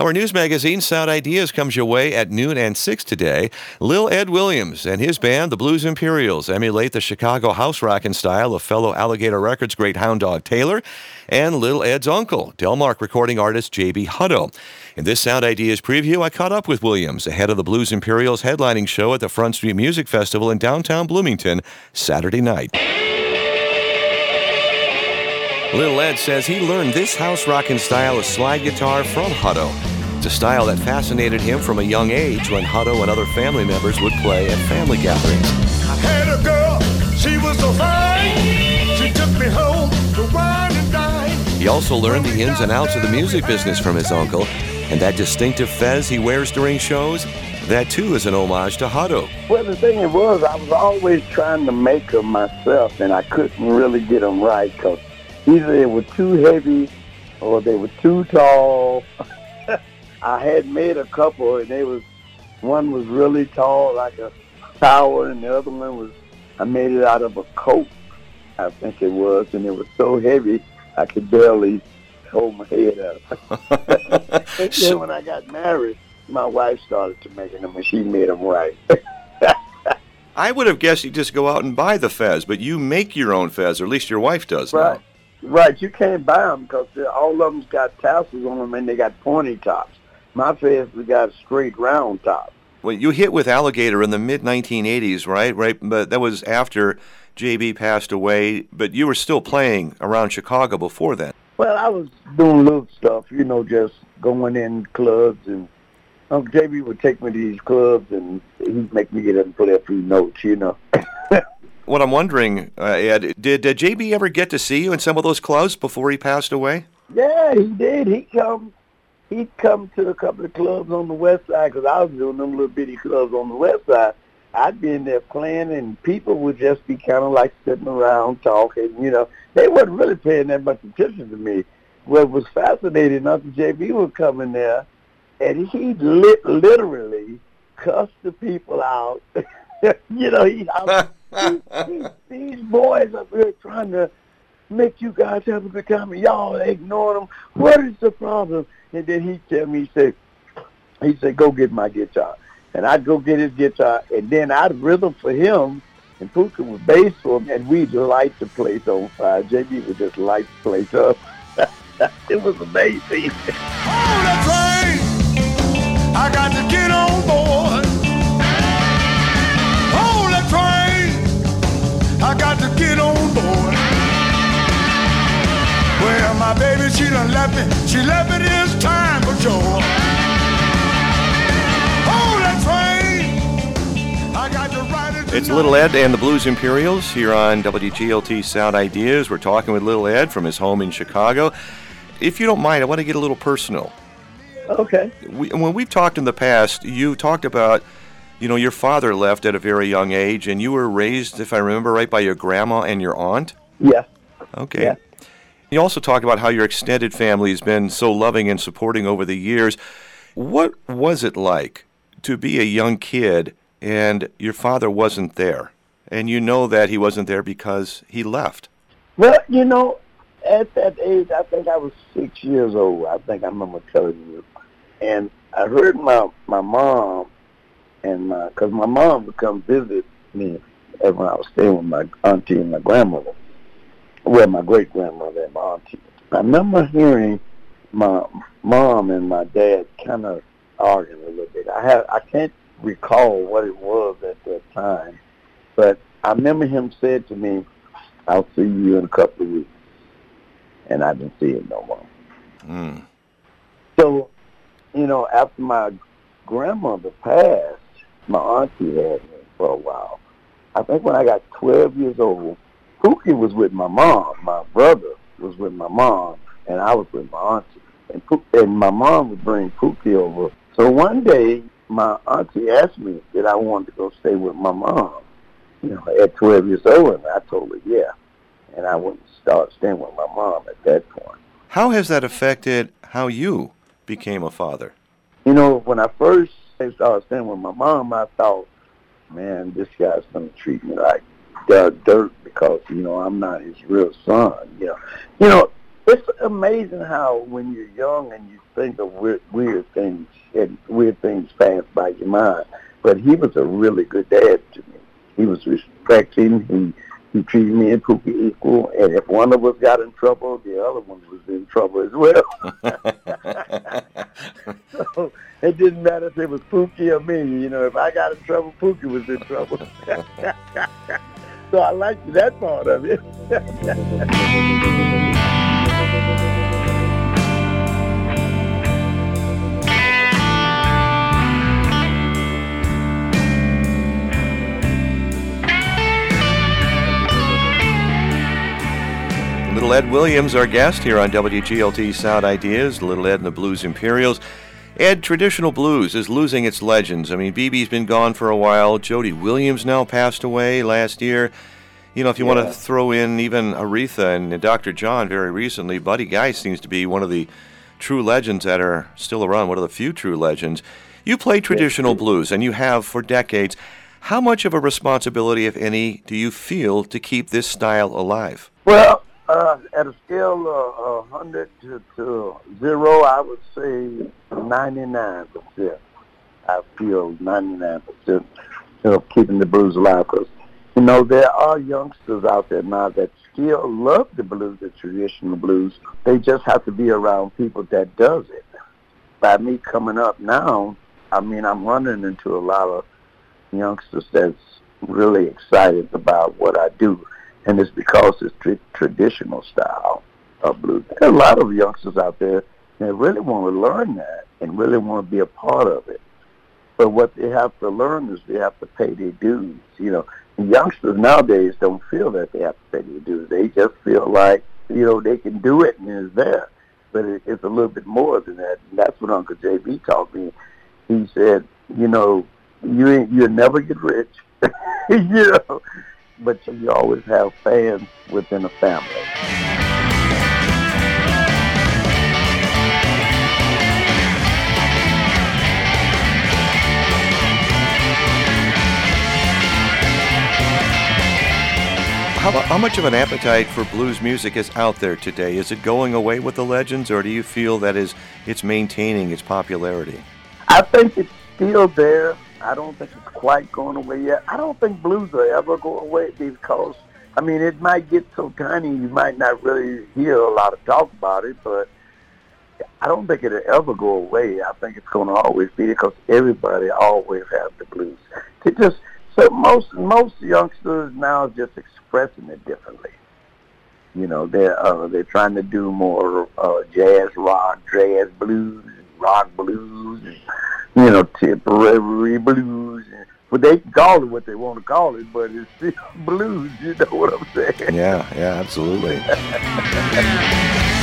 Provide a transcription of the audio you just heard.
Our news magazine, Sound Ideas, comes your way at noon and 6 today. Lil Ed Williams and his band, the Blues Imperials, emulate the Chicago house rockin' style of fellow Alligator Records great Hound Dog Taylor and Lil Ed's uncle, Delmark recording artist J.B. Hutto. In this Sound Ideas preview, I caught up with Williams ahead of the Blues Imperials headlining show at the Front Street Music Festival in downtown Bloomington Saturday night. Lil Ed says he learned this house rockin' style of slide guitar from Hutto. It's a style that fascinated him from a young age when Hutto and other family members would play at family gatherings. I had a girl, she was so fine. She took me home to wine and dine. He also learned the ins and outs of the music business from his uncle, and that distinctive fez he wears during shows, that too is an homage to Hutto. Well, the thing was, I was always trying to make them myself, and I couldn't really get them right because either they were too heavy or they were too tall. I had made a couple, and one was really tall, like a tower, and the other one was, I made it out of a coat, I think it was, and it was so heavy I could barely hold my head up. And then when I got married, my wife started to making them, and she made them right. I would have guessed you just go out and buy the fez, but you make your own fez, or at least your wife does right. now. Right, you can't buy them because all of them's got tassels on them, and they got pointy tops. My fez got a straight round top. Well, you hit with Alligator in the mid-1980s, right? Right, but that was after J.B. passed away, but you were still playing around Chicago before then. Well, I was doing little stuff, just going in clubs, and Uncle J.B. would take me to these clubs, and he'd make me get up and play a few notes, What I'm wondering, Ed, did J.B. ever get to see you in some of those clubs before he passed away? Yeah, he did. He'd come to a couple of clubs on the west side because I was doing them little bitty clubs on the west side. I'd be in there playing, and people would just be kind of like sitting around talking, They wasn't really paying that much attention to me. What was fascinating, Uncle J.B. would come in there, and he'd literally cuss the people out. These boys up here trying to make you guys have a good time, and y'all ignoring them. What is the problem? And then he'd tell me, he'd say, go get my guitar. And I'd go get his guitar, and then I'd rhythm for him, and Pooka would bass for him, and we'd light the place on fire. J.B. would just light the place up. It was amazing. Oh, that's right. I got to get on board. Oh, that's right. I got to get on board. Well, my baby, she done left me. She left me this time for sure. Oh, that's right. I got to ride it. It's Lil Ed and the Blues Imperials here on WGLT Sound Ideas. We're talking with Lil Ed from his home in Chicago. If you don't mind, I want to get a little personal. Okay. When we've talked in the past, you talked about, your father left at a very young age, and you were raised, if I remember right, by your grandma and your aunt? Yeah. Okay. Yeah. You also talked about how your extended family has been so loving and supporting over the years. What was it like to be a young kid and your father wasn't there? And you know that he wasn't there because he left. Well, at that age, I think I was 6 years old. I think I remember telling you. And I heard my mom, because my mom would come visit me when I was staying with my auntie and my grandmother. Well, my great-grandmother and my auntie. I remember hearing my mom and my dad kind of arguing a little bit. I can't recall what it was at that time, but I remember him said to me, I'll see you in a couple of weeks. And I didn't see him no more. Mm. So, after my grandmother passed, my auntie had me for a while. I think when I got 12 years old, Pookie was with my mom. My brother was with my mom, and I was with my auntie. And my mom would bring Pookie over. So one day, my auntie asked me if I wanted to go stay with my mom, at 12 years old, and I told her, yeah. And I went and started staying with my mom at that point. How has that affected how you became a father? When I first started staying with my mom, I thought, man, this guy's going to treat me like dirt because, I'm not his real son. It's amazing how when you're young and you think of weird things, your mind. But he was a really good dad to me. He was respecting. He treated me and Pookie equal, and if one of us got in trouble, the other one was in trouble as well. So it didn't matter if it was Pookie or me. You know, if I got in trouble, Pookie was in trouble. So I liked that part of it. Little Ed Williams, our guest here on WGLT Sound Ideas, Little Ed and the Blues Imperials. Ed, traditional blues is losing its legends. I mean, BB's been gone for a while. Jody Williams now passed away last year. You know, if you want to throw in even Aretha and Dr. John very recently, Buddy Guy seems to be one of the true legends that are still around, one of the few true legends. You play traditional blues, and you have for decades. How much of a responsibility, if any, do you feel to keep this style alive? Well, at a scale of 100 to 0, I would say 99%. I feel 99% of keeping the blues alive, because, you know, there are youngsters out there now that still love the blues, the traditional blues. They just have to be around people that does it. By me coming up now, I mean, I'm running into a lot of youngsters that's really excited about what I do. And it's because it's traditional style of blues. There are a lot of youngsters out there that really want to learn that and really want to be a part of it. But what they have to learn is they have to pay their dues. You know, the youngsters nowadays don't feel that they have to pay their dues. They just feel like, you know, they can do it and it's there. But it's a little bit more than that. And that's what Uncle JB taught me. He said, you know, you'll never get rich, you know, but you always have fans within a family. How much of an appetite for blues music is out there today? Is it going away with the legends, or do you feel that it's maintaining its popularity? I think it's still there. I don't think it's quite going away yet. I don't think blues will ever go away because, I mean, it might get so tiny you might not really hear a lot of talk about it, but I don't think it'll ever go away. I think it's going to always be there because everybody always has the blues. So most youngsters now are just expressing it differently. You know, they're trying to do more jazz rock, jazz blues, rock blues, and, you know, temporary blues. But they can call it what they want to call it, but it's still blues, you know what I'm saying? Yeah, absolutely.